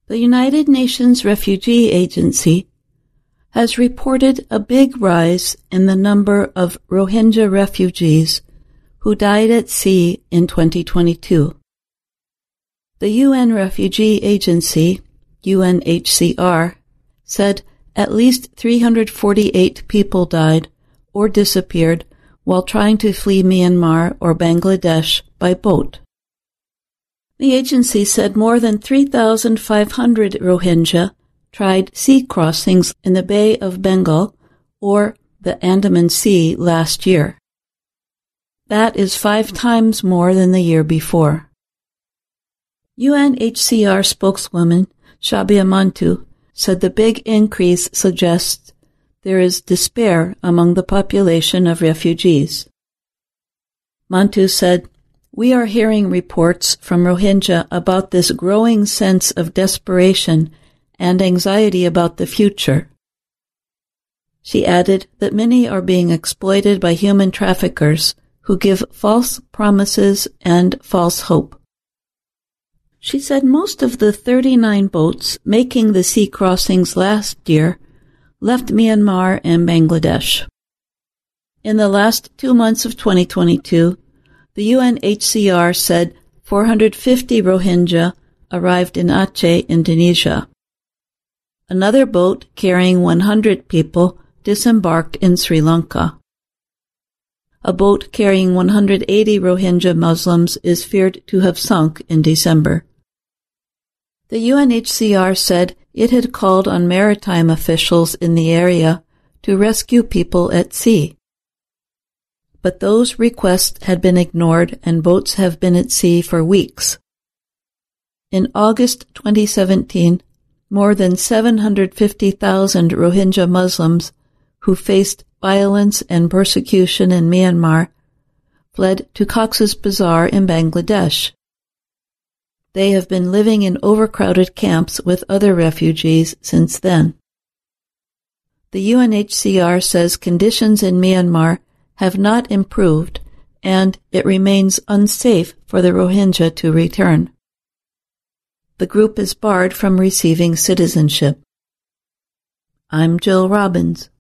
The United Nations Refugee Agency has reported a big rise in the number of Rohingya refugees who died at sea in 2022. The UN Refugee Agency, UNHCR, said at least 348 people died or disappeared while trying to flee Myanmar or Bangladesh by boat. The agency said more than 3,500 Rohingya tried sea crossings in the Bay of Bengal or the Andaman Sea last year. That is 5 times more than the year before. UNHCR spokeswoman Shabia Mantu said the big increase suggests there is despair among the population of refugees. Mantu said, "We are hearing reports from Rohingya about this growing sense of desperation and anxiety about the future." She added that many are being exploited by human traffickers who give false promises and false hope. She said most of the 39 boats making the sea crossings last year left Myanmar and Bangladesh. In the last 2 months of 2022, the UNHCR said 450 Rohingya arrived in Aceh, Indonesia. Another boat carrying 100 people disembarked in Sri Lanka. A boat carrying 180 Rohingya Muslims is feared to have sunk in December. The UNHCR said it had called on maritime officials in the area to rescue people at sea. But those requests had been ignored and boats have been at sea for weeks. In August 2017, more than 750,000 Rohingya Muslims who faced violence and persecution in Myanmar fled to Cox's Bazar in Bangladesh. They have been living in overcrowded camps with other refugees since then. The UNHCR says conditions in Myanmar have not improved and it remains unsafe for the Rohingya to return. The group is barred from receiving citizenship. I'm Jill Robbins.